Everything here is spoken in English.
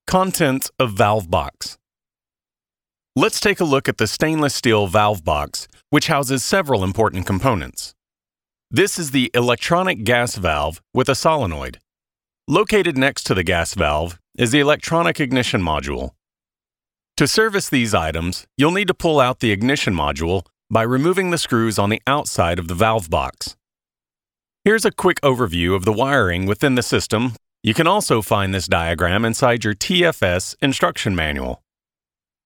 Contents of valve box. Let's take a look at the stainless steel valve box, which houses several important components. This is the electronic gas valve with a solenoid. Located next to the gas valve is the electronic ignition module. To service these items, you'll need to pull out the ignition module by removing the screws on the outside of the valve box. Here's a quick overview of the wiring within the system. You can also find this diagram inside your TFS instruction manual.